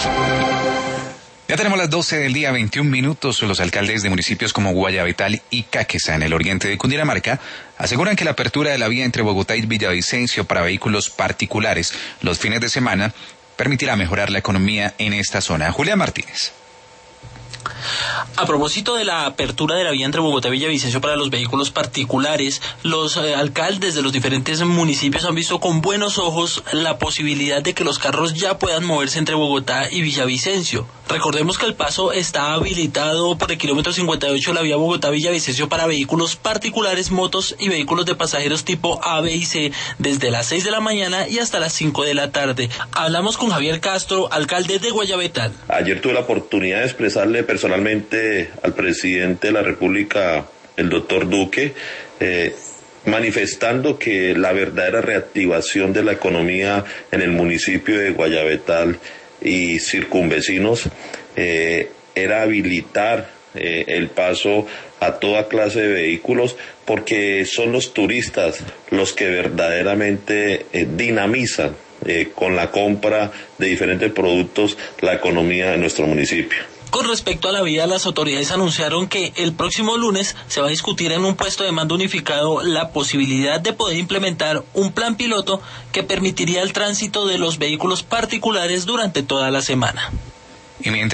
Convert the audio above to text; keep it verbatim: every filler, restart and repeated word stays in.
Ya tenemos las doce del día, veintiún minutos. Los alcaldes de municipios como Guayabetal y Caqueza, en el oriente de Cundinamarca, aseguran que la apertura de la vía entre Bogotá y Villavicencio para vehículos particulares los fines de semana permitirá mejorar la economía en esta zona. Julián Martínez. A propósito de la apertura de la vía entre Bogotá y Villavicencio para los vehículos particulares, los eh, alcaldes de los diferentes municipios han visto con buenos ojos la posibilidad de que los carros ya puedan moverse entre Bogotá y Villavicencio. Recordemos que el paso está habilitado por el kilómetro cincuenta y ocho de la vía Bogotá-Villavicencio para vehículos particulares, motos y vehículos de pasajeros tipo A, B y C desde las seis de la mañana y hasta las cinco de la tarde. Hablamos con Javier Castro, alcalde de Guayabetal. Ayer tuve la oportunidad de expresarle personalmente al presidente de la República, el doctor Duque, eh, manifestando que la verdadera reactivación de la economía en el municipio de Guayabetal y circunvecinos eh, era habilitar eh, el paso a toda clase de vehículos, porque son los turistas los que verdaderamente eh, dinamizan eh, con la compra de diferentes productos la economía de nuestro municipio. Con respecto a la vía, las autoridades anunciaron que el próximo lunes se va a discutir en un puesto de mando unificado la posibilidad de poder implementar un plan piloto que permitiría el tránsito de los vehículos particulares durante toda la semana. Y mientras